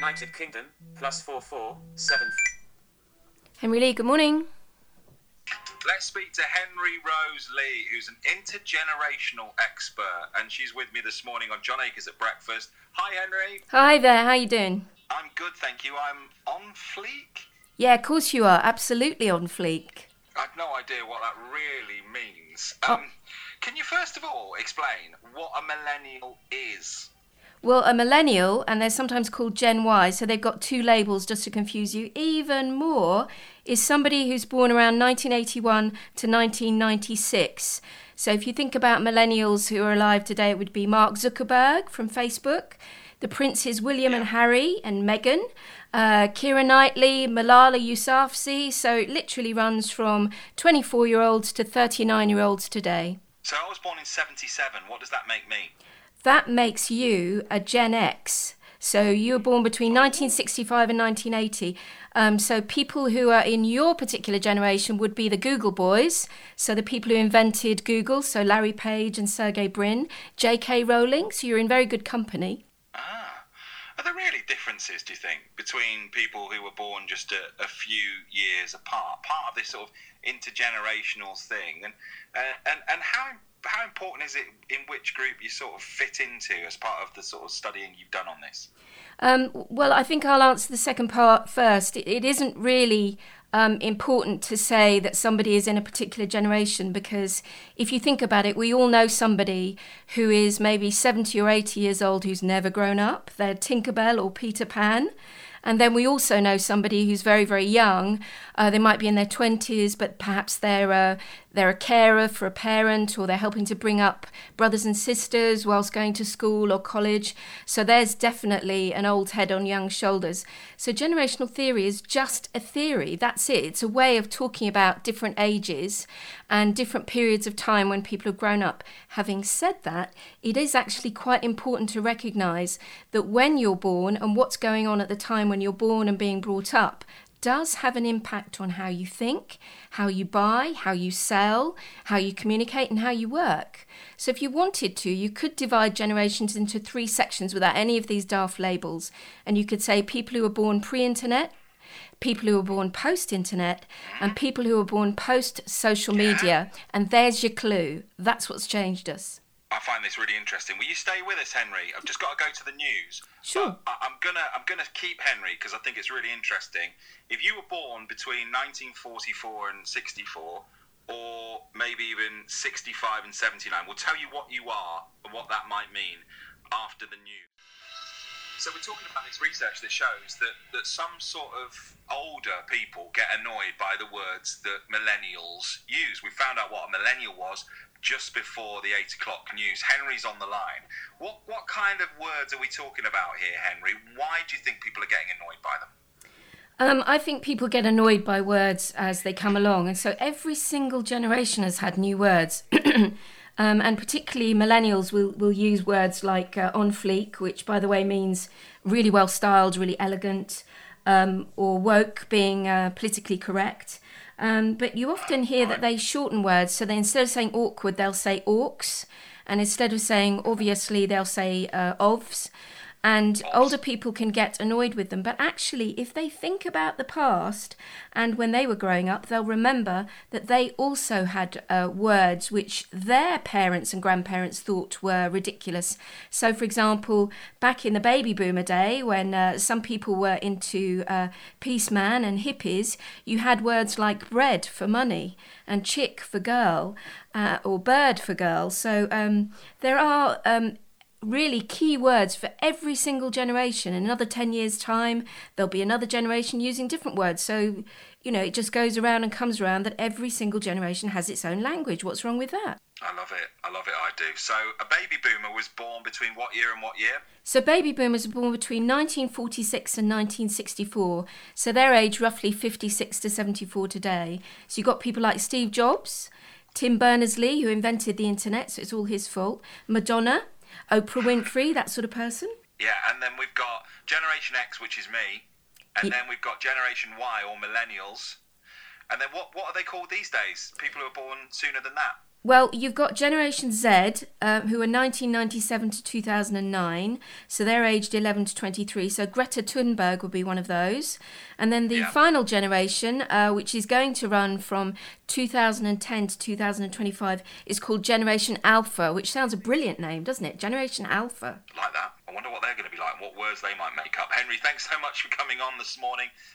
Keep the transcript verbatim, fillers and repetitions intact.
United Kingdom, plus four four seven. Henry Lee, good morning. Let's speak to Henry Rose Lee, who's an intergenerational expert, and she's with me this morning on John Akers at Breakfast. Hi, Henry. Hi there, how you doing? I'm good, thank you. I'm on fleek. Yeah, of course you are. Absolutely on fleek. I've no idea what that really means. Um, oh. Can you first of all explain what a millennial is? Well, a millennial, and they're sometimes called Gen Y, so they've got two labels just to confuse you even more, is somebody who's born around nineteen eighty-one to nineteen ninety-six. So if you think about millennials who are alive today, it would be Mark Zuckerberg from Facebook, the princes William and Harry and Meghan, uh, Keira Knightley, Malala Yousafzai. So it literally runs from twenty-four-year-olds to thirty-nine-year-olds today. So I was born in seventy-seven. What does that make me? That makes you a Gen X. So you were born between nineteen sixty-five and nineteen eighty. Um, so people who are in your particular generation would be the Google boys. So the people who invented Google, so Larry Page and Sergey Brin, J K Rowling. So you're in very good company. Ah. Are there really differences, do you think, between people who were born just a, a few years apart? Part of this sort of intergenerational thing. And, uh, and, and how... How important is it in which group you sort of fit into as part of the sort of studying you've done on this? Um, well, I think I'll answer the second part first. It, it isn't really um, important to say that somebody is in a particular generation, because if you think about it, we all know somebody who is maybe seventy or eighty years old who's never grown up. They're Tinkerbell or Peter Pan. And then we also know somebody who's very, very young. Uh, they might be in their twenties, but perhaps they're a, they're a carer for a parent, or they're helping to bring up brothers and sisters whilst going to school or college. So there's definitely an old head on young shoulders. So generational theory is just a theory. That's it. It's a way of talking about different ages and different periods of time when people have grown up. Having said that, it is actually quite important to recognise that when you're born and what's going on at the time when you're born and being brought up does have an impact on how you think, how you buy, how you sell, how you communicate, and how you work. So if you wanted to, you could divide generations into three sections without any of these daft labels. And you could say people who were born pre-internet, people who were born post-internet, and people who were born post-social media. And there's your clue. That's what's changed us. I find this really interesting. Will you stay with us, Henry? I've just got to go to the news. Sure. But I'm gonna I'm gonna keep Henry because I think it's really interesting. If you were born between nineteen forty-four and sixty-four, or maybe even sixty-five and seventy-nine, we'll tell you what you are and what that might mean after the news. So we're talking about this research that shows that, that some sort of older people get annoyed by the words that millennials use. We found out what a millennial was just before the eight o'clock news. Henry's on the line. What what kind of words are we talking about here, Henry? Why do you think people are getting annoyed by them? Um, I think people get annoyed by words as they come along. And so every single generation has had new words. Um, and particularly millennials will, will use words like uh, on fleek, which, by the way, means really well styled, really elegant, um, or woke, being uh, politically correct. Um, but you often hear that they shorten words. So they, instead of saying awkward, they'll say orcs. And instead of saying obviously, they'll say uh, ovs. And older people can get annoyed with them. But actually, if they think about the past and when they were growing up, they'll remember that they also had uh, words which their parents and grandparents thought were ridiculous. So, for example, back in the baby boomer day, when uh, some people were into uh, peace man and hippies, you had words like bread for money and chick for girl uh, or bird for girl. So um, there are... Um, really key words for every single generation. In another ten years' time, there'll be another generation using different words. So, you know, it just goes around and comes around that every single generation has its own language. What's wrong with that? I love it. I love it. I do. So a baby boomer was born between what year and what year? So baby boomers were born between nineteen forty-six and nineteen sixty-four. So their age roughly fifty-six to seventy-four today. So you've got people like Steve Jobs, Tim Berners-Lee, who invented the internet, so it's all his fault, Madonna, Oprah Winfrey, that sort of person. Yeah, and then we've got Generation X, which is me, and yeah. then we've got Generation Y, or millennials, and then what what are they called these days? People who are born sooner than that? Well, you've got Generation Z, uh, who are nineteen ninety-seven to two thousand nine, so they're aged eleven to twenty-three, so Greta Thunberg would be one of those. And then the Yeah. final generation, uh, which is going to run from two thousand ten to two thousand twenty-five, is called Generation Alpha, which sounds a brilliant name, doesn't it? Generation Alpha. Like that. I wonder what they're going to be like, what words they might make up. Henry, thanks so much for coming on this morning.